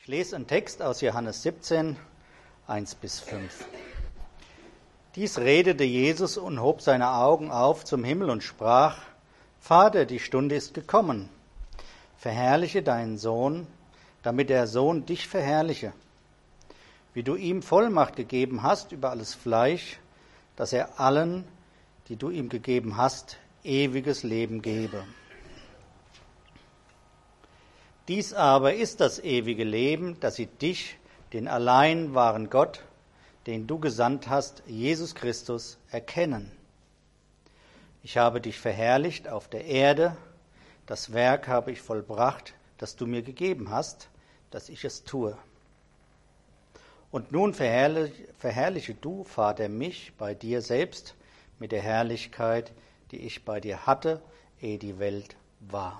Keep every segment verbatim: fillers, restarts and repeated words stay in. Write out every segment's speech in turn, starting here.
Ich lese einen Text aus Johannes siebzehn, eins bis fünf. Dies redete Jesus und hob seine Augen auf zum Himmel und sprach: Vater, die Stunde ist gekommen. Verherrliche deinen Sohn, damit der Sohn dich verherrliche. Wie du ihm Vollmacht gegeben hast über alles Fleisch, dass er allen, die du ihm gegeben hast, ewiges Leben gebe. Dies aber ist das ewige Leben, dass sie dich, den allein wahren Gott, den du gesandt hast, Jesus Christus, erkennen. Ich habe dich verherrlicht auf der Erde, das Werk habe ich vollbracht, das du mir gegeben hast, dass ich es tue. Und nun verherrliche, verherrliche du, Vater, mich bei dir selbst mit der Herrlichkeit, die ich bei dir hatte, ehe die Welt war.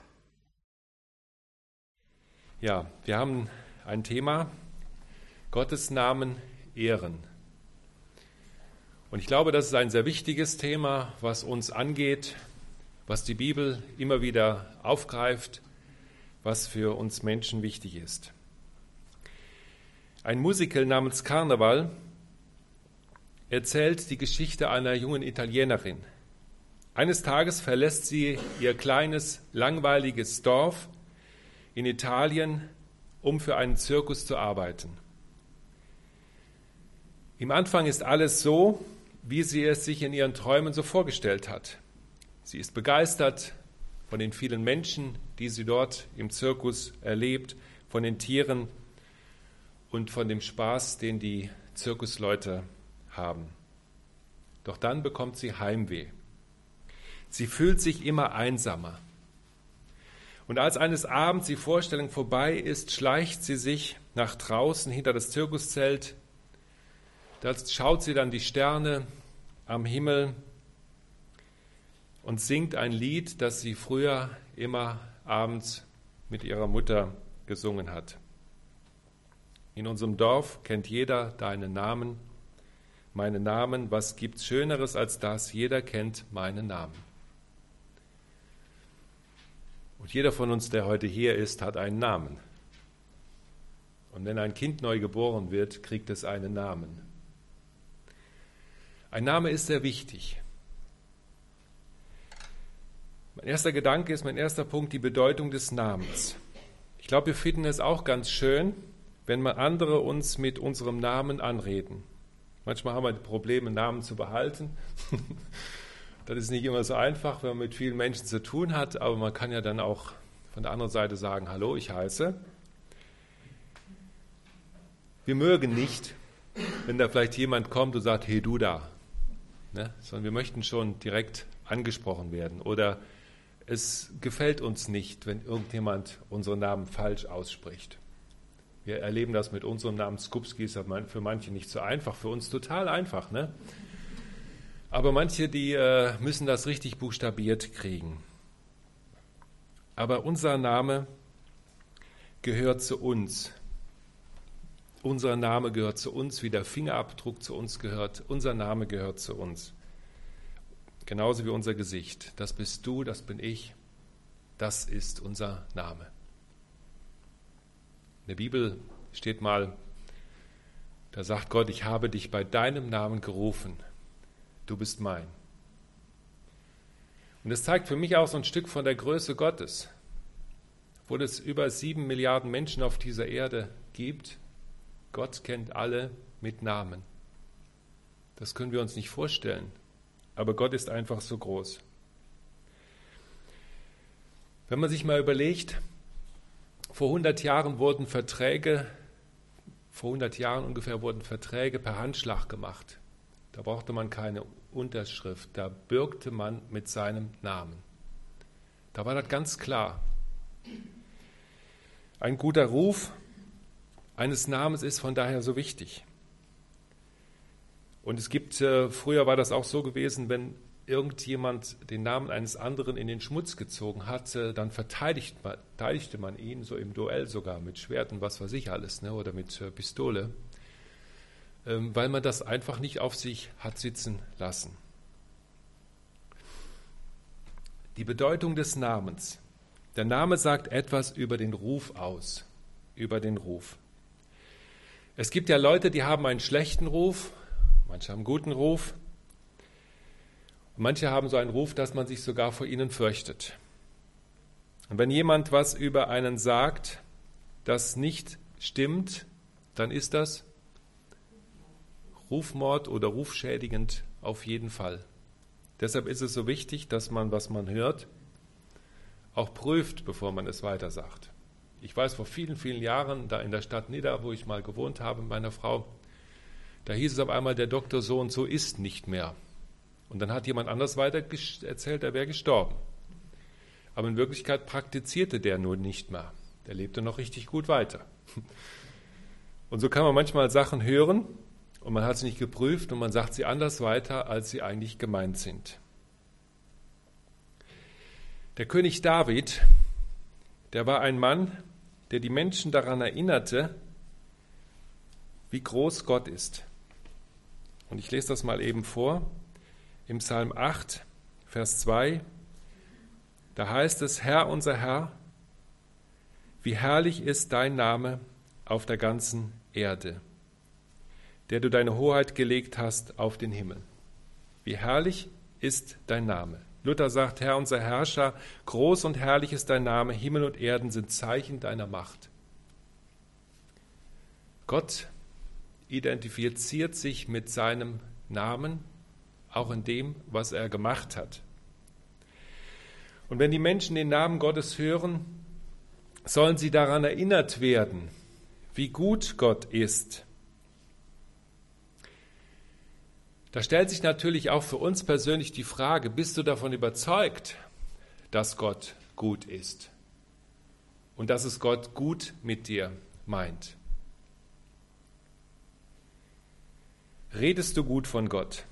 Ja, wir haben ein Thema: Gottes Namen ehren. Und ich glaube, das ist ein sehr wichtiges Thema, was uns angeht, was die Bibel immer wieder aufgreift, was für uns Menschen wichtig ist. Ein Musical namens Karneval erzählt die Geschichte einer jungen Italienerin. Eines Tages verlässt sie ihr kleines, langweiliges Dorf in Italien, um für einen Zirkus zu arbeiten. Im Anfang ist alles so, wie sie es sich in ihren Träumen so vorgestellt hat. Sie ist begeistert von den vielen Menschen, die sie dort im Zirkus erlebt, von den Tieren und von dem Spaß, den die Zirkusleute haben. Doch dann bekommt sie Heimweh. Sie fühlt sich immer einsamer. Und als eines Abends die Vorstellung vorbei ist, schleicht sie sich nach draußen hinter das Zirkuszelt. Da schaut sie dann die Sterne am Himmel und singt ein Lied, das sie früher immer abends mit ihrer Mutter gesungen hat. In unserem Dorf kennt jeder deinen Namen, meinen Namen. Was gibt's Schöneres als das? Jeder kennt meinen Namen. Und jeder von uns, der heute hier ist, hat einen Namen. Und wenn ein Kind neu geboren wird, kriegt es einen Namen. Ein Name ist sehr wichtig. Mein erster Gedanke ist, mein erster Punkt, die Bedeutung des Namens. Ich glaube, wir finden es auch ganz schön, wenn mal andere uns mit unserem Namen anreden. Manchmal haben wir Probleme, Namen zu behalten. Das ist nicht immer so einfach, wenn man mit vielen Menschen zu tun hat, aber man kann ja dann auch von der anderen Seite sagen: Hallo, ich heiße. Wir mögen nicht, wenn da vielleicht jemand kommt und sagt: Hey, du da. Ne? Sondern wir möchten schon direkt angesprochen werden. Oder es gefällt uns nicht, wenn irgendjemand unseren Namen falsch ausspricht. Wir erleben das mit unserem Namen. Skupski ist für manche nicht so einfach, für uns total einfach, ne? Aber manche, die äh, müssen das richtig buchstabiert kriegen. Aber unser Name gehört zu uns. Unser Name gehört zu uns, wie der Fingerabdruck zu uns gehört. Unser Name gehört zu uns. Genauso wie unser Gesicht. Das bist du, das bin ich. Das ist unser Name. In der Bibel steht mal, da sagt Gott: Ich habe dich bei deinem Namen gerufen. Du bist mein. Und das zeigt für mich auch so ein Stück von der Größe Gottes. Obwohl es über sieben Milliarden Menschen auf dieser Erde gibt, Gott kennt alle mit Namen. Das können wir uns nicht vorstellen, aber Gott ist einfach so groß. Wenn man sich mal überlegt, vor hundert Jahren wurden Verträge, vor hundert Jahren ungefähr wurden Verträge per Handschlag gemacht. Da brauchte man keine Unterschrift, da bürgte man mit seinem Namen. Da war das ganz klar. Ein guter Ruf eines Namens ist von daher so wichtig. Und es gibt, äh, früher war das auch so gewesen, wenn irgendjemand den Namen eines anderen in den Schmutz gezogen hatte, dann verteidigt man, verteidigte man ihn, so im Duell sogar, mit Schwerten, was weiß ich alles, ne, oder mit äh, Pistole, ähm, weil man das einfach nicht auf sich hat sitzen lassen. Die Bedeutung des Namens. Der Name sagt etwas über den Ruf aus, über den Ruf. Es gibt ja Leute, die haben einen schlechten Ruf, manche haben einen guten Ruf. Und manche haben so einen Ruf, dass man sich sogar vor ihnen fürchtet. Und wenn jemand was über einen sagt, das nicht stimmt, dann ist das Rufmord oder rufschädigend auf jeden Fall. Deshalb ist es so wichtig, dass man, was man hört, auch prüft, bevor man es weitersagt. Ich weiß, vor vielen, vielen Jahren, da in der Stadt Nidda, wo ich mal gewohnt habe mit meiner Frau, da hieß es auf einmal, der Doktor so und so ist nicht mehr. Und dann hat jemand anders weiter erzählt, er wäre gestorben. Aber in Wirklichkeit praktizierte der nur nicht mehr. Der lebte noch richtig gut weiter. Und so kann man manchmal Sachen hören und man hat sie nicht geprüft und man sagt sie anders weiter, als sie eigentlich gemeint sind. Der König David, der war ein Mann, der die Menschen daran erinnerte, wie groß Gott ist. Und ich lese das mal eben vor. Im Psalm acht, Vers zwei, da heißt es, Herr, unser Herr, wie herrlich ist dein Name auf der ganzen Erde, der du deine Hoheit gelegt hast auf den Himmel. Wie herrlich ist dein Name. Luther sagt, Herr, unser Herrscher, groß und herrlich ist dein Name, Himmel und Erden sind Zeichen deiner Macht. Gott identifiziert sich mit seinem Namen, auch in dem, was er gemacht hat. Und wenn die Menschen den Namen Gottes hören, sollen sie daran erinnert werden, wie gut Gott ist. Da stellt sich natürlich auch für uns persönlich die Frage, bist du davon überzeugt, dass Gott gut ist und dass es Gott gut mit dir meint? Redest du gut von Gott?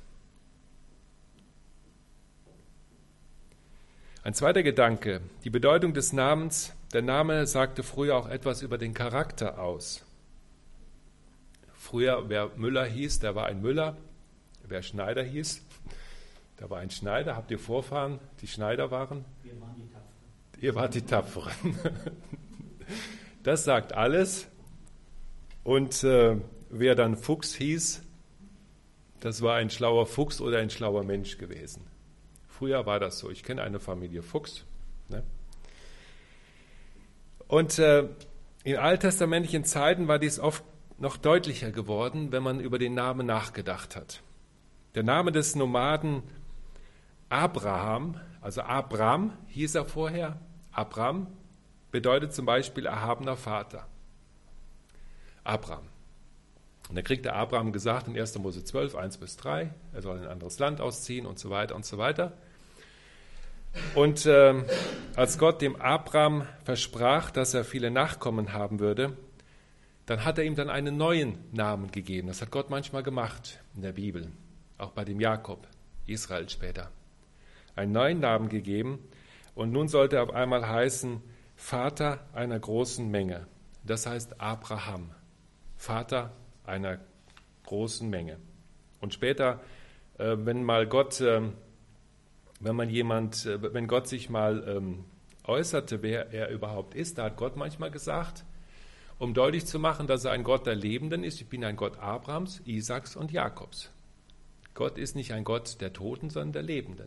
Ein zweiter Gedanke, die Bedeutung des Namens. Der Name sagte früher auch etwas über den Charakter aus. Früher, wer Müller hieß, der war ein Müller. Wer Schneider hieß, der war ein Schneider. Habt ihr Vorfahren, die Schneider waren? Wir waren die Tapferen. Ihr wart die Tapferen. Das sagt alles. Und äh, wer dann Fuchs hieß, das war ein schlauer Fuchs oder ein schlauer Mensch gewesen. Früher war das so. Ich kenne eine Familie Fuchs. Ne? Und äh, in alttestamentlichen Zeiten war dies oft noch deutlicher geworden, wenn man über den Namen nachgedacht hat. Der Name des Nomaden Abraham, also Abram hieß er vorher, Abram bedeutet zum Beispiel erhabener Vater. Abram. Und da kriegt der Abraham gesagt in erster Mose zwölf, eins bis drei, er soll in ein anderes Land ausziehen und so weiter und so weiter. Und äh, als Gott dem Abraham versprach, dass er viele Nachkommen haben würde, dann hat er ihm dann einen neuen Namen gegeben. Das hat Gott manchmal gemacht in der Bibel, auch bei dem Jakob, Israel später. Einen neuen Namen gegeben und nun sollte er auf einmal heißen Vater einer großen Menge. Das heißt Abraham, Vater einer großen Menge. Und später, äh, wenn mal Gott, äh, wenn man jemand, äh, wenn Gott sich mal ähm, äußerte, wer er überhaupt ist, da hat Gott manchmal gesagt, um deutlich zu machen, dass er ein Gott der Lebenden ist, ich bin ein Gott Abrahams, Isaaks und Jakobs. Gott ist nicht ein Gott der Toten, sondern der Lebenden.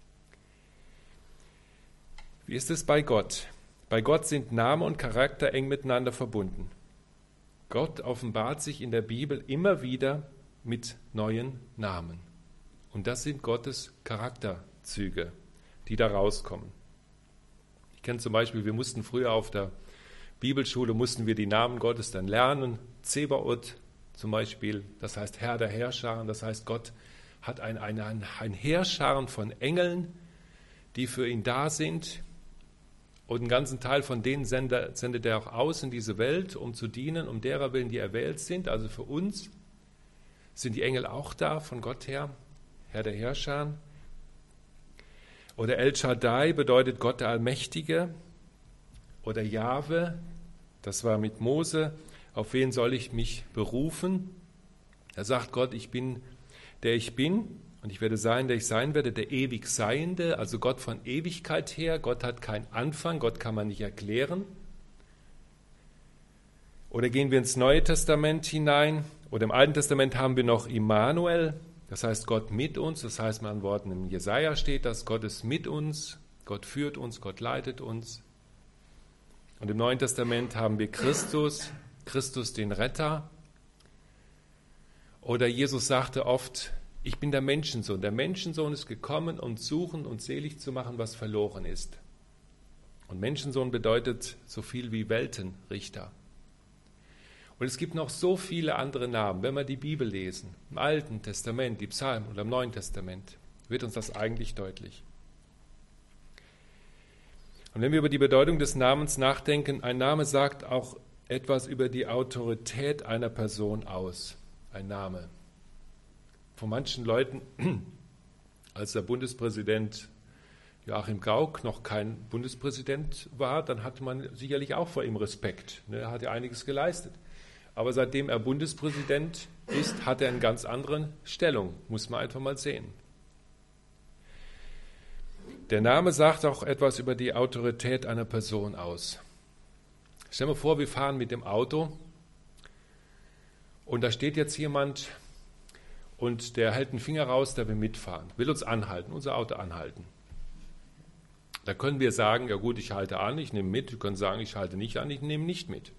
Wie ist es bei Gott? Bei Gott sind Name und Charakter eng miteinander verbunden. Gott offenbart sich in der Bibel immer wieder mit neuen Namen. Und das sind Gottes Charakterzüge, die da rauskommen. Ich kenne zum Beispiel, wir mussten früher auf der Bibelschule, mussten wir die Namen Gottes dann lernen. Zebaoth zum Beispiel, das heißt Herr der Heerscharen, das heißt Gott hat ein, ein, ein, ein Heerscharen von Engeln, die für ihn da sind. Und einen ganzen Teil von denen sendet, sendet er auch aus in diese Welt, um zu dienen, um derer willen, die erwählt sind. Also für uns sind die Engel auch da, von Gott her, Herr der Herrscher. Oder El Shaddai bedeutet Gott der Allmächtige. Oder Jahwe, das war mit Mose, auf wen soll ich mich berufen? Da sagt Gott, ich bin, der ich bin. Und ich werde sein, der ich sein werde, der ewig Seiende, also Gott von Ewigkeit her. Gott hat keinen Anfang, Gott kann man nicht erklären. Oder gehen wir ins Neue Testament hinein? Oder im Alten Testament haben wir noch Immanuel, das heißt Gott mit uns. Das heißt, mit anderen Worten, im Jesaja steht das, Gott ist mit uns, Gott führt uns, Gott leitet uns. Und im Neuen Testament haben wir Christus, Christus den Retter. Oder Jesus sagte oft, ich bin der Menschensohn. Der Menschensohn ist gekommen, um suchen und selig zu machen, was verloren ist. Und Menschensohn bedeutet so viel wie Weltenrichter. Und es gibt noch so viele andere Namen. Wenn wir die Bibel lesen, im Alten Testament, die Psalmen oder im Neuen Testament, wird uns das eigentlich deutlich. Und wenn wir über die Bedeutung des Namens nachdenken, ein Name sagt auch etwas über die Autorität einer Person aus. Ein Name. Von manchen Leuten, als der Bundespräsident Joachim Gauck noch kein Bundespräsident war, dann hatte man sicherlich auch vor ihm Respekt. Er hat ja einiges geleistet. Aber seitdem er Bundespräsident ist, hat er eine ganz andere Stellung. Muss man einfach mal sehen. Der Name sagt auch etwas über die Autorität einer Person aus. Stell dir mal vor, wir fahren mit dem Auto und da steht jetzt jemand und der hält einen Finger raus, der will mitfahren, will uns anhalten, unser Auto anhalten. Da können wir sagen, ja gut, ich halte an, ich nehme mit. Wir können sagen, ich halte nicht an, ich nehme nicht mit.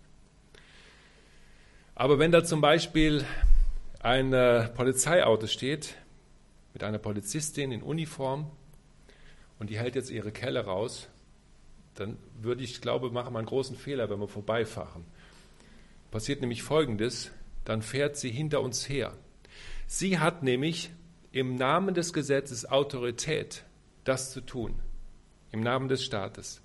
Aber wenn da zum Beispiel ein äh, Polizeiauto steht, mit einer Polizistin in Uniform und die hält jetzt ihre Kelle raus, dann würde ich, glaube, machen wir einen großen Fehler, wenn wir vorbeifahren. Passiert nämlich Folgendes, dann fährt sie hinter uns her. Sie hat nämlich im Namen des Gesetzes Autorität, das zu tun, im Namen des Staates.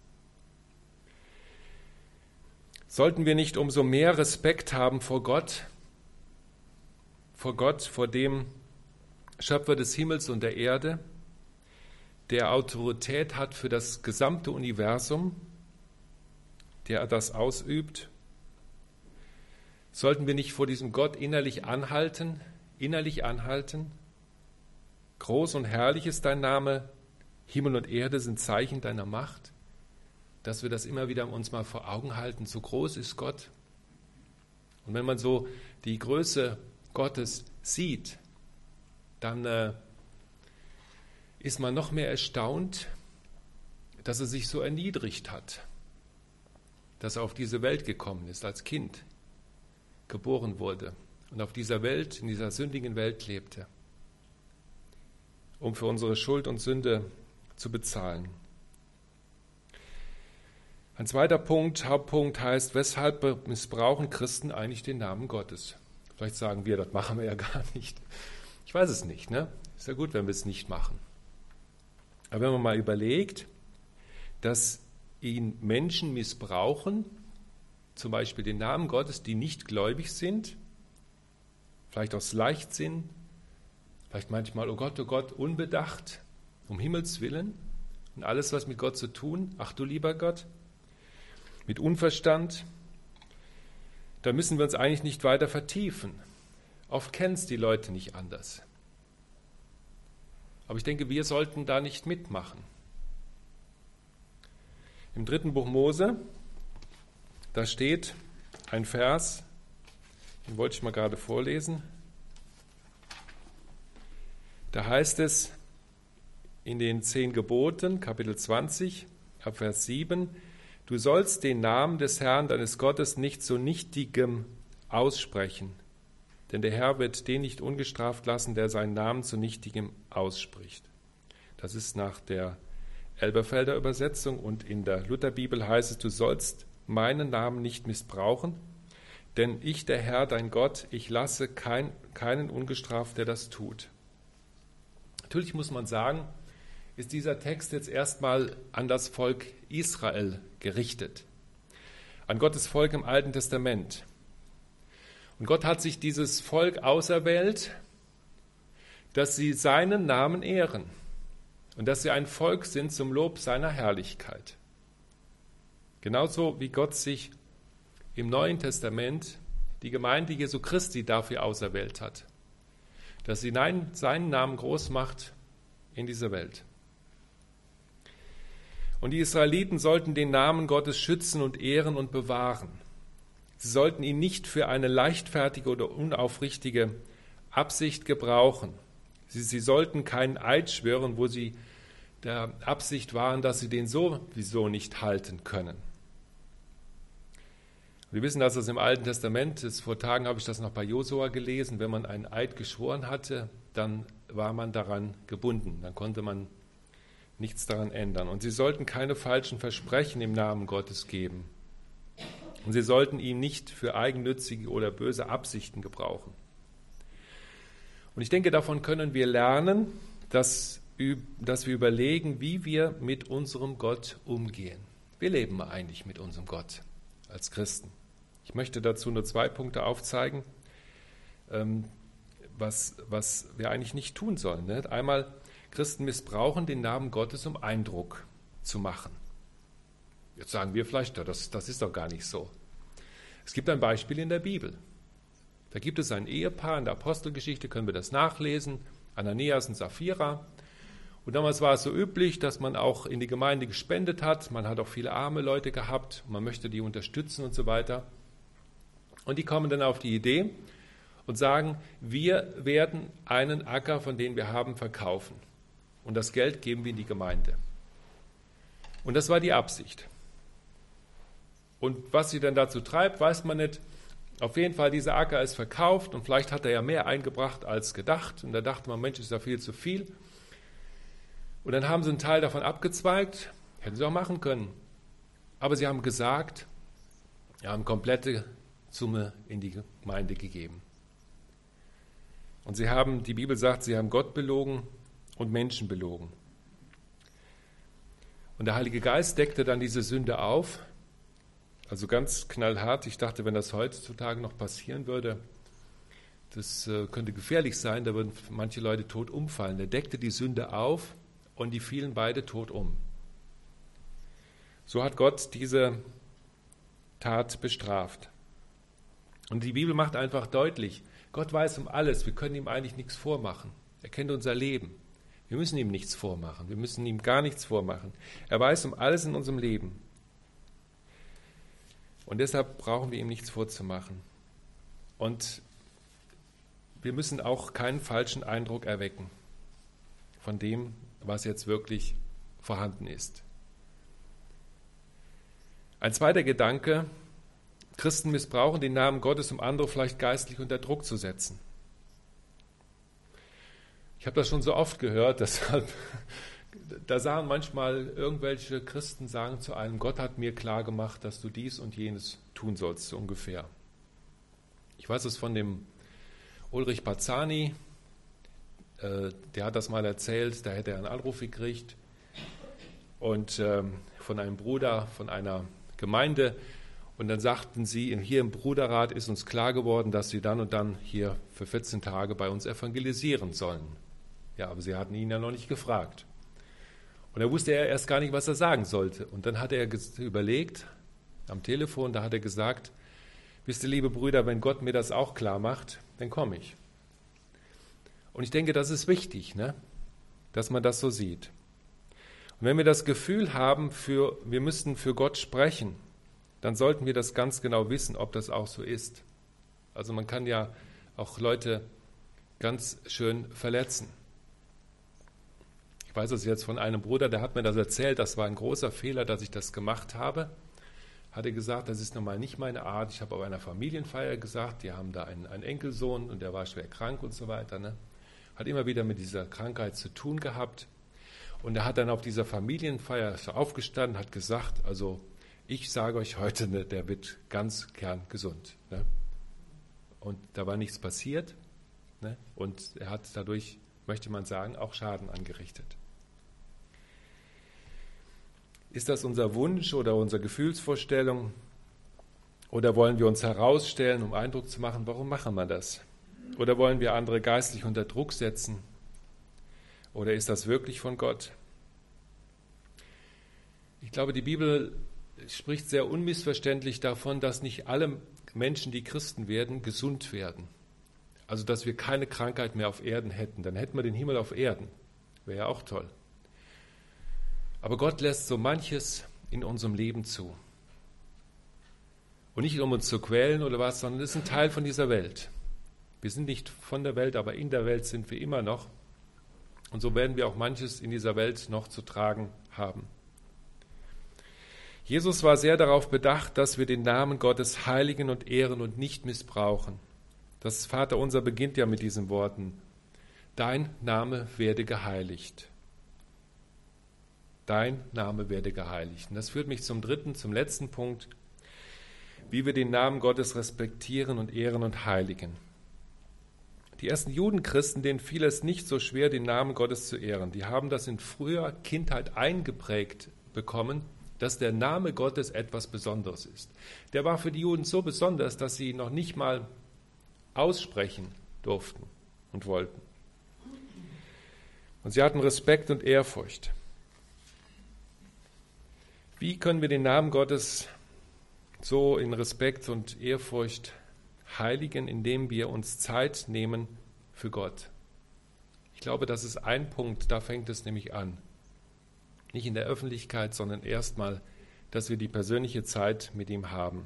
Sollten wir nicht umso mehr Respekt haben vor Gott, vor Gott, vor dem Schöpfer des Himmels und der Erde, der Autorität hat für das gesamte Universum, der das ausübt? Sollten wir nicht vor diesem Gott innerlich anhalten, innerlich anhalten? Groß und herrlich ist dein Name, Himmel und Erde sind Zeichen deiner Macht. Dass wir das immer wieder uns mal vor Augen halten, so groß ist Gott. Und wenn man so die Größe Gottes sieht, dann äh, ist man noch mehr erstaunt, dass er sich so erniedrigt hat, dass er auf diese Welt gekommen ist, als Kind geboren wurde und auf dieser Welt, in dieser sündigen Welt lebte, um für unsere Schuld und Sünde zu bezahlen. Ein zweiter Punkt, Hauptpunkt heißt, weshalb missbrauchen Christen eigentlich den Namen Gottes? Vielleicht sagen wir, das machen wir ja gar nicht. Ich weiß es nicht, ne? Ist ja gut, wenn wir es nicht machen. Aber wenn man mal überlegt, dass ihn Menschen missbrauchen, zum Beispiel den Namen Gottes, die nicht gläubig sind, vielleicht aus Leichtsinn, vielleicht manchmal, oh Gott, oh Gott, unbedacht, um Himmels Willen und alles, was mit Gott zu tun, ach du lieber Gott, mit Unverstand, da müssen wir uns eigentlich nicht weiter vertiefen. Oft kennen es die Leute nicht anders. Aber ich denke, wir sollten da nicht mitmachen. Im dritten Buch Mose, da steht ein Vers, den wollte ich mal gerade vorlesen. Da heißt es in den zehn Geboten, Kapitel zwanzig, ab Vers sieben, du sollst den Namen des Herrn, deines Gottes, nicht zu Nichtigem aussprechen, denn der Herr wird den nicht ungestraft lassen, der seinen Namen zu Nichtigem ausspricht. Das ist nach der Elberfelder Übersetzung und in der Lutherbibel heißt es, du sollst meinen Namen nicht missbrauchen, denn ich, der Herr, dein Gott, ich lasse kein, keinen ungestraft, der das tut. Natürlich muss man sagen, ist dieser Text jetzt erstmal an das Volk Israel gerichtet, an Gottes Volk im Alten Testament. Und Gott hat sich dieses Volk auserwählt, dass sie seinen Namen ehren und dass sie ein Volk sind zum Lob seiner Herrlichkeit. Genauso wie Gott sich im Neuen Testament die Gemeinde Jesu Christi dafür auserwählt hat, dass sie seinen Namen groß macht in dieser Welt. Und die Israeliten sollten den Namen Gottes schützen und ehren und bewahren. Sie sollten ihn nicht für eine leichtfertige oder unaufrichtige Absicht gebrauchen. Sie, sie sollten keinen Eid schwören, wo sie der Absicht waren, dass sie den sowieso nicht halten können. Wir wissen, dass es im Alten Testament ist. Vor Tagen habe ich das noch bei Josua gelesen. Wenn man einen Eid geschworen hatte, dann war man daran gebunden. Dann konnte man nichts daran ändern. Und sie sollten keine falschen Versprechen im Namen Gottes geben. Und sie sollten ihn nicht für eigennützige oder böse Absichten gebrauchen. Und ich denke, davon können wir lernen, dass, dass wir überlegen, wie wir mit unserem Gott umgehen. Wie leben wir eigentlich mit unserem Gott als Christen? Ich möchte dazu nur zwei Punkte aufzeigen, was, was wir eigentlich nicht tun sollen. Einmal, Christen missbrauchen den Namen Gottes, um Eindruck zu machen. Jetzt sagen wir vielleicht, das, das ist doch gar nicht so. Es gibt ein Beispiel in der Bibel. Da gibt es ein Ehepaar, in der Apostelgeschichte können wir das nachlesen, Ananias und Sapphira. Und damals war es so üblich, dass man auch in die Gemeinde gespendet hat. Man hat auch viele arme Leute gehabt. Man möchte die unterstützen und so weiter. Und die kommen dann auf die Idee und sagen, wir werden einen Acker, von dem wir haben, verkaufen. Und das Geld geben wir in die Gemeinde. Und das war die Absicht. Und was sie dann dazu treibt, weiß man nicht. Auf jeden Fall, dieser Acker ist verkauft und vielleicht hat er ja mehr eingebracht als gedacht. Und da dachte man, Mensch, ist ja viel zu viel. Und dann haben sie einen Teil davon abgezweigt, hätten sie auch machen können. Aber sie haben gesagt, sie haben komplette Summe in die Gemeinde gegeben. Und sie haben, die Bibel sagt, sie haben Gott belogen und Menschen belogen. Und der Heilige Geist deckte dann diese Sünde auf, also ganz knallhart. Ich dachte, wenn das heutzutage noch passieren würde, das äh, könnte gefährlich sein, da würden manche Leute tot umfallen. Er deckte die Sünde auf und die fielen beide tot um. So hat Gott diese Tat bestraft. Und die Bibel macht einfach deutlich, Gott weiß um alles, wir können ihm eigentlich nichts vormachen. Er kennt unser Leben. Wir müssen ihm nichts vormachen, wir müssen ihm gar nichts vormachen. Er weiß um alles in unserem Leben. Und deshalb brauchen wir ihm nichts vorzumachen. Und wir müssen auch keinen falschen Eindruck erwecken von dem, was jetzt wirklich vorhanden ist. Ein zweiter Gedanke: Christen missbrauchen den Namen Gottes, um andere vielleicht geistlich unter Druck zu setzen. Ich habe das schon so oft gehört, deshalb, da sagen manchmal irgendwelche Christen sagen zu einem, Gott hat mir klar gemacht, dass du dies und jenes tun sollst, so ungefähr. Ich weiß es von dem Ulrich Bazzani, äh, der hat das mal erzählt, da hätte er einen Anruf gekriegt und äh, von einem Bruder, von einer Gemeinde. Und dann sagten sie, hier im Bruderrat ist uns klar geworden, dass sie dann und dann hier für vierzehn Tage bei uns evangelisieren sollen. Ja, aber sie hatten ihn ja noch nicht gefragt. Und da wusste er erst gar nicht, was er sagen sollte. Und dann hat er überlegt, am Telefon, da hat er gesagt, wisst ihr, liebe Brüder, wenn Gott mir das auch klar macht, dann komme ich. Und ich denke, das ist wichtig, ne? Dass man das so sieht. Und wenn wir das Gefühl haben, für, wir müssten für Gott sprechen, dann sollten wir das ganz genau wissen, ob das auch so ist. Also man kann ja auch Leute ganz schön verletzen. Ich weiß es jetzt von einem Bruder, der hat mir das erzählt, das war ein großer Fehler, dass ich das gemacht habe. Hat er gesagt, das ist nun mal nicht meine Art. Ich habe auf einer Familienfeier gesagt, die haben da einen, einen Enkelsohn und der war schwer krank und so weiter. Ne? Hat immer wieder mit dieser Krankheit zu tun gehabt. Und er hat dann auf dieser Familienfeier aufgestanden, hat gesagt, also ich sage euch heute, ne, der wird ganz kerngesund. Ne? Und da war nichts passiert. Ne? Und er hat dadurch, möchte man sagen, auch Schaden angerichtet. Ist das unser Wunsch oder unsere Gefühlsvorstellung? Oder wollen wir uns herausstellen, um Eindruck zu machen? Warum machen wir das? Oder wollen wir andere geistlich unter Druck setzen? Oder ist das wirklich von Gott? Ich glaube, die Bibel spricht sehr unmissverständlich davon, dass nicht alle Menschen, die Christen werden, gesund werden. Also, dass wir keine Krankheit mehr auf Erden hätten. Dann hätten wir den Himmel auf Erden. Wäre ja auch toll. Aber Gott lässt so manches in unserem Leben zu. Und nicht um uns zu quälen oder was, sondern es ist ein Teil von dieser Welt. Wir sind nicht von der Welt, aber in der Welt sind wir immer noch. Und so werden wir auch manches in dieser Welt noch zu tragen haben. Jesus war sehr darauf bedacht, dass wir den Namen Gottes heiligen und ehren und nicht missbrauchen. Das Vaterunser beginnt ja mit diesen Worten: Dein Name werde geheiligt. Dein Name werde geheiligt. Und das führt mich zum dritten, zum letzten Punkt, wie wir den Namen Gottes respektieren und ehren und heiligen. Die ersten Judenchristen, denen fiel es nicht so schwer, den Namen Gottes zu ehren. Die haben das in früher Kindheit eingeprägt bekommen, dass der Name Gottes etwas Besonderes ist. Der war für die Juden so besonders, dass sie ihn noch nicht mal aussprechen durften und wollten. Und sie hatten Respekt und Ehrfurcht. Wie können wir den Namen Gottes so in Respekt und Ehrfurcht heiligen, indem wir uns Zeit nehmen für Gott? Ich glaube, das ist ein Punkt, da fängt es nämlich an. Nicht in der Öffentlichkeit, sondern erstmal, dass wir die persönliche Zeit mit ihm haben.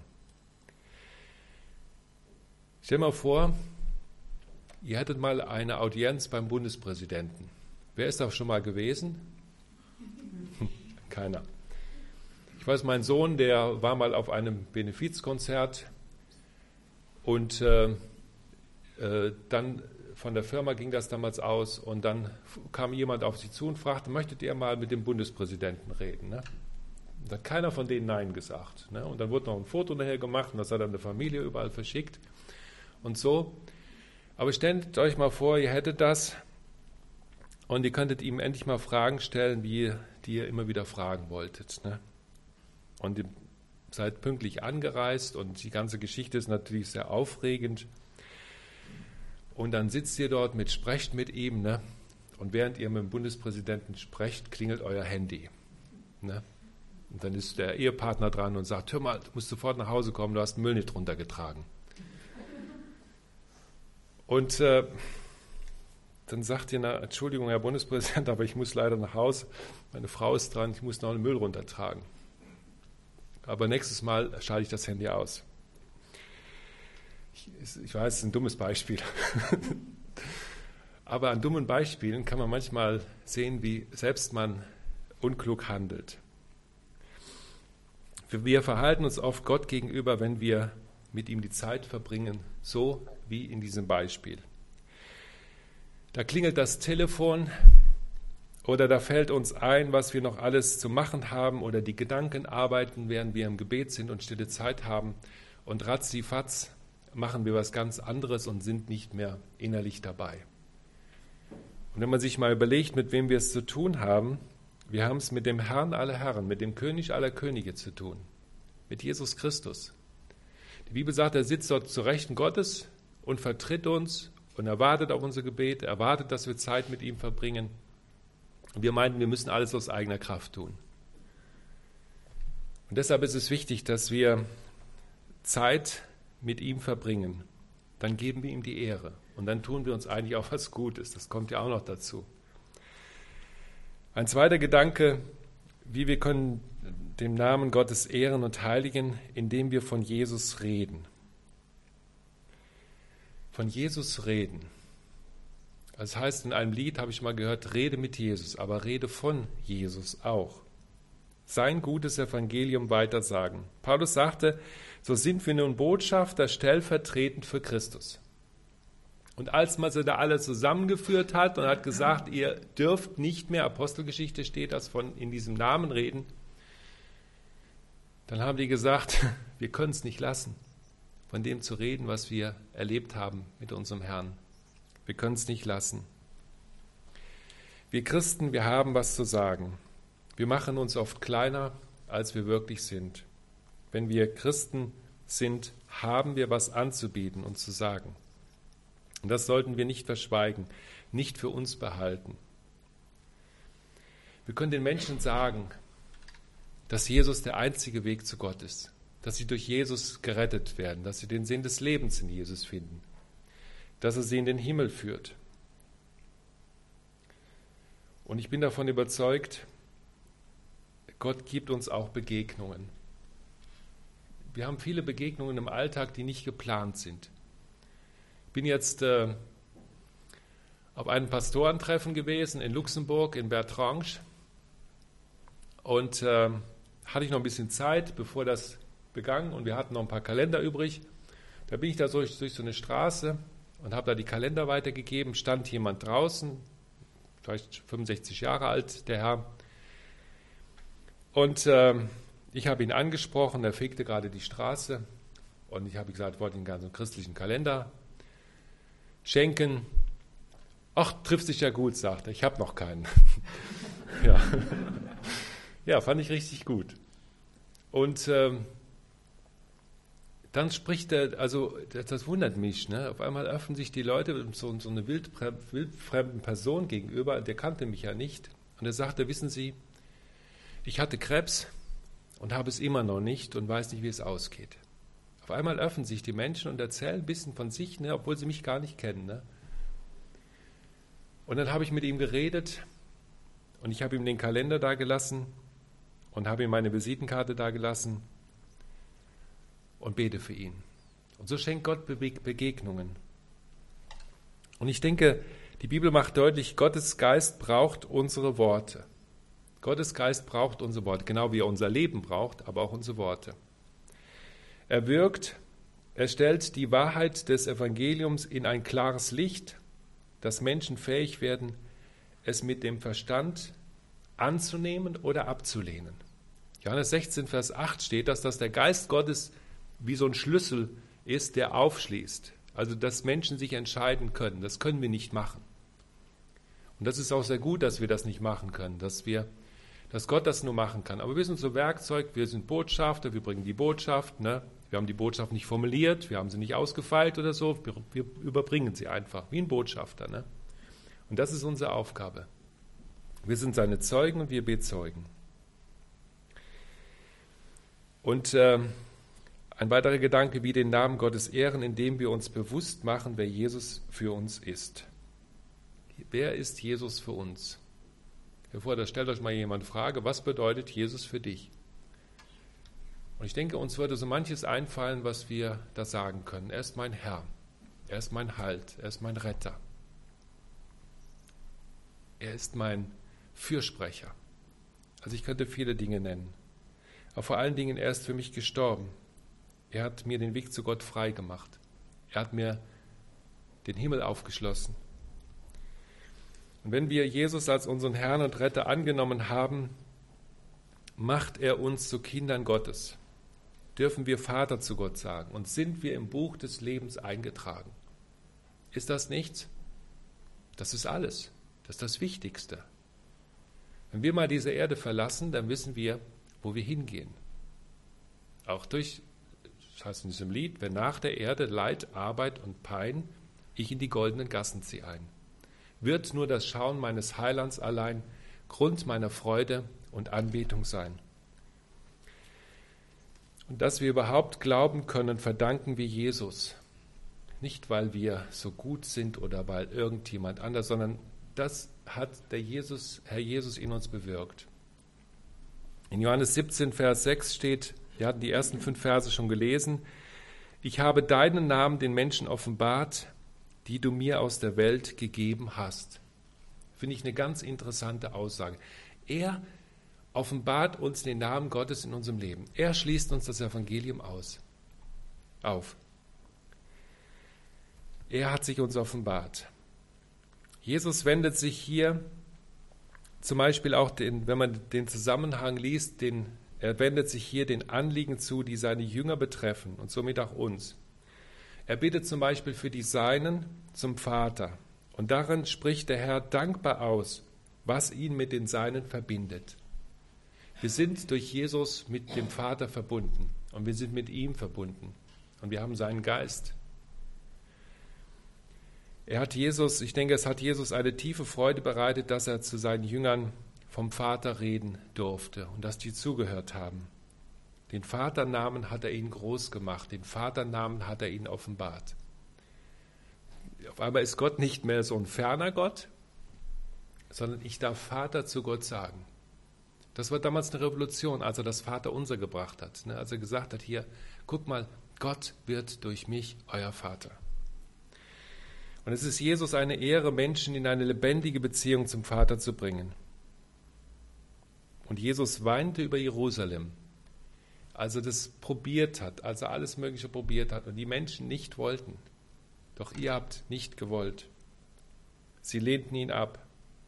Stell dir mal vor, ihr hättet mal eine Audienz beim Bundespräsidenten. Wer ist da schon mal gewesen? Keiner. Ich weiß, mein Sohn, der war mal auf einem Benefizkonzert und äh, äh, dann von der Firma ging das damals aus und dann kam jemand auf sie zu und fragte, möchtet ihr mal mit dem Bundespräsidenten reden? Ne? Und da hat keiner von denen Nein gesagt. Ne? Und dann wurde noch ein Foto nachher gemacht und das hat dann eine Familie überall verschickt und so. Aber stellt euch mal vor, ihr hättet das und ihr könntet ihm endlich mal Fragen stellen, wie, die ihr immer wieder fragen wolltet. Ne? Und ihr seid pünktlich angereist und die ganze Geschichte ist natürlich sehr aufregend. Und dann sitzt ihr dort mit, sprecht mit ihm, ne? Und während ihr mit dem Bundespräsidenten sprecht, klingelt euer Handy. Ne? Und dann ist der Ehepartner dran und sagt, hör mal, du musst sofort nach Hause kommen, du hast den Müll nicht runtergetragen. Und äh, dann sagt ihr, na, Entschuldigung, Herr Bundespräsident, aber ich muss leider nach Hause, meine Frau ist dran, ich muss noch den Müll runtertragen. Aber nächstes Mal schalte ich das Handy aus. Ich, ich weiß, es ist ein dummes Beispiel. Aber an dummen Beispielen kann man manchmal sehen, wie selbst man unklug handelt. Wir verhalten uns oft Gott gegenüber, wenn wir mit ihm die Zeit verbringen, so wie in diesem Beispiel. Da klingelt das Telefon oder da fällt uns ein, was wir noch alles zu machen haben oder die Gedanken arbeiten, während wir im Gebet sind und stille Zeit haben und ratzifatz machen wir was ganz anderes und sind nicht mehr innerlich dabei. Und wenn man sich mal überlegt, mit wem wir es zu tun haben, wir haben es mit dem Herrn aller Herren, mit dem König aller Könige zu tun, mit Jesus Christus. Die Bibel sagt, er sitzt dort zu Rechten Gottes und vertritt uns und erwartet auf unser Gebet, erwartet, dass wir Zeit mit ihm verbringen. Und wir meinten, wir müssen alles aus eigener Kraft tun. Und deshalb ist es wichtig, dass wir Zeit mit ihm verbringen. Dann geben wir ihm die Ehre. Und dann tun wir uns eigentlich auch was Gutes. Das kommt ja auch noch dazu. Ein zweiter Gedanke, wie wir können den Namen Gottes ehren und heiligen, indem wir von Jesus reden. Von Jesus reden. Das heißt, in einem Lied habe ich mal gehört, rede mit Jesus, aber rede von Jesus auch. Sein gutes Evangelium weitersagen. Paulus sagte, so sind wir nun Botschafter stellvertretend für Christus. Und als man sie da alle zusammengeführt hat und hat gesagt, ihr dürft nicht mehr, Apostelgeschichte steht das, von in diesem Namen reden, dann haben die gesagt, wir können es nicht lassen, von dem zu reden, was wir erlebt haben mit unserem Herrn. Wir können es nicht lassen. Wir Christen, wir haben was zu sagen. Wir machen uns oft kleiner, als wir wirklich sind. Wenn wir Christen sind, haben wir was anzubieten und zu sagen. Und das sollten wir nicht verschweigen, nicht für uns behalten. Wir können den Menschen sagen, dass Jesus der einzige Weg zu Gott ist, dass sie durch Jesus gerettet werden, dass sie den Sinn des Lebens in Jesus finden, dass er sie in den Himmel führt. Und ich bin davon überzeugt, Gott gibt uns auch Begegnungen. Wir haben viele Begegnungen im Alltag, die nicht geplant sind. Ich bin jetzt äh, auf einem Pastorentreffen gewesen in Luxemburg, in Bertrange. Und äh, hatte ich noch ein bisschen Zeit, bevor das begann. Und wir hatten noch ein paar Kalender übrig. Da bin ich da durch, durch so eine Straße und habe da die Kalender weitergegeben. Stand jemand draußen, vielleicht fünfundsechzig Jahre alt, der Herr. Und äh, ich habe ihn angesprochen, er fegte gerade die Straße. Und ich habe gesagt, ich wollte ihm gerne so einen christlichen Kalender schenken. Ach, trifft sich ja gut, sagt er. Ich habe noch keinen. ja. ja, fand ich richtig gut. Und ähm, dann spricht er, also das, das wundert mich, ne? Auf einmal öffnen sich die Leute so, so eine wildfrem, wildfremden Person gegenüber, der kannte mich ja nicht. Und er sagte, wissen Sie, ich hatte Krebs und habe es immer noch nicht und weiß nicht, wie es ausgeht. Auf einmal öffnen sich die Menschen und erzählen ein bisschen von sich, ne? Obwohl sie mich gar nicht kennen. Ne? Und dann habe ich mit ihm geredet und ich habe ihm den Kalender dagelassen und habe ihm meine Visitenkarte dagelassen und bete für ihn. Und so schenkt Gott Begegnungen. Und ich denke, die Bibel macht deutlich, Gottes Geist braucht unsere Worte. Gottes Geist braucht unsere Worte, genau wie er unser Leben braucht, aber auch unsere Worte. Er wirkt, er stellt die Wahrheit des Evangeliums in ein klares Licht, dass Menschen fähig werden, es mit dem Verstand anzunehmen oder abzulehnen. Johannes sechzehn, Vers acht steht, dass das der Geist Gottes wie so ein Schlüssel ist, der aufschließt. Also, dass Menschen sich entscheiden können. Das können wir nicht machen. Und das ist auch sehr gut, dass wir das nicht machen können, dass wir, dass Gott das nur machen kann. Aber wir sind so Werkzeug, wir sind Botschafter, wir bringen die Botschaft, ne? Wir haben die Botschaft nicht formuliert, wir haben sie nicht ausgefeilt oder so, wir, wir überbringen sie einfach, wie ein Botschafter. Ne? Und das ist unsere Aufgabe. Wir sind seine Zeugen und wir bezeugen. Und äh, ein weiterer Gedanke, wie den Namen Gottes ehren, indem wir uns bewusst machen, wer Jesus für uns ist. Wer ist Jesus für uns? Bevor das stellt euch mal jemand Frage, was bedeutet Jesus für dich? Und ich denke, uns würde so manches einfallen, was wir da sagen können. Er ist mein Herr, er ist mein Halt, er ist mein Retter. Er ist mein Fürsprecher. Also ich könnte viele Dinge nennen. Aber vor allen Dingen, er ist für mich gestorben. Er hat mir den Weg zu Gott frei gemacht. Er hat mir den Himmel aufgeschlossen. Und wenn wir Jesus als unseren Herrn und Retter angenommen haben, macht er uns zu Kindern Gottes. Dürfen wir Vater zu Gott sagen und sind wir im Buch des Lebens eingetragen. Ist das nichts? Das ist alles. Das ist das Wichtigste. Wenn wir mal diese Erde verlassen, dann wissen wir, wo wir hingehen. Auch durch, das heißt in diesem Lied, wenn nach der Erde Leid, Arbeit und Pein ich in die goldenen Gassen ziehe ein, wird nur das Schauen meines Heilands allein Grund meiner Freude und Anbetung sein. Und dass wir überhaupt glauben können, verdanken wir Jesus. Nicht, weil wir so gut sind oder weil irgendjemand anders, sondern das hat der Jesus, Herr Jesus in uns bewirkt. In Johannes siebzehn, Vers sechs steht, wir hatten die ersten fünf Verse schon gelesen, ich habe deinen Namen den Menschen offenbart, die du mir aus der Welt gegeben hast. Finde ich eine ganz interessante Aussage. Er offenbart uns den Namen Gottes in unserem Leben. Er schließt uns das Evangelium aus, auf. Er hat sich uns offenbart. Jesus wendet sich hier zum Beispiel auch, den, wenn man den Zusammenhang liest, den, er wendet sich hier den Anliegen zu, die seine Jünger betreffen und somit auch uns. Er bittet zum Beispiel für die Seinen zum Vater. Und darin spricht der Herr dankbar aus, was ihn mit den Seinen verbindet. Wir sind durch Jesus mit dem Vater verbunden und wir sind mit ihm verbunden und wir haben seinen Geist. Er hat Jesus, ich denke, es hat Jesus eine tiefe Freude bereitet, dass er zu seinen Jüngern vom Vater reden durfte und dass die zugehört haben. Den Vaternamen hat er ihnen groß gemacht, den Vaternamen hat er ihnen offenbart. Auf einmal ist Gott nicht mehr so ein ferner Gott, sondern ich darf Vater zu Gott sagen. Das war damals eine Revolution, als er das Vaterunser gebracht hat. Als er gesagt hat, hier, guck mal, Gott wird durch mich euer Vater. Und es ist Jesus eine Ehre, Menschen in eine lebendige Beziehung zum Vater zu bringen. Und Jesus weinte über Jerusalem, als er das probiert hat, als er alles Mögliche probiert hat und die Menschen nicht wollten. Doch ihr habt nicht gewollt. Sie lehnten ihn ab.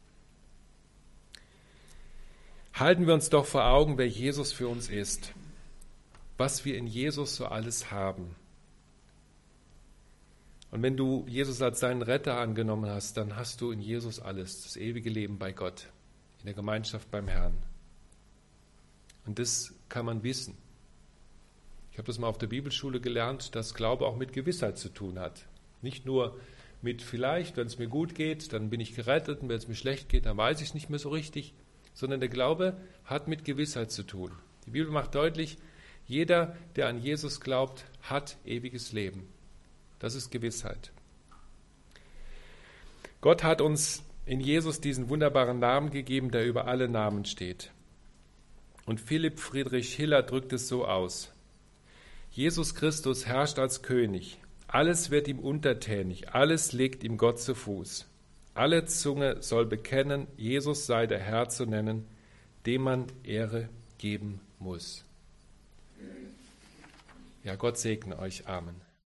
Halten wir uns doch vor Augen, wer Jesus für uns ist, was wir in Jesus so alles haben. Und wenn du Jesus als deinen Retter angenommen hast, dann hast du in Jesus alles, das ewige Leben bei Gott, in der Gemeinschaft beim Herrn. Und das kann man wissen. Ich habe das mal auf der Bibelschule gelernt, dass Glaube auch mit Gewissheit zu tun hat. Nicht nur mit vielleicht, wenn es mir gut geht, dann bin ich gerettet und wenn es mir schlecht geht, dann weiß ich es nicht mehr so richtig, sondern der Glaube hat mit Gewissheit zu tun. Die Bibel macht deutlich, jeder, der an Jesus glaubt, hat ewiges Leben. Das ist Gewissheit. Gott hat uns in Jesus diesen wunderbaren Namen gegeben, der über alle Namen steht. Und Philipp Friedrich Hiller drückt es so aus: Jesus Christus herrscht als König. Alles wird ihm untertänig, alles legt ihm Gott zu Fuß. Alle Zunge soll bekennen, Jesus sei der Herr zu nennen, dem man Ehre geben muss. Ja, Gott segne euch. Amen.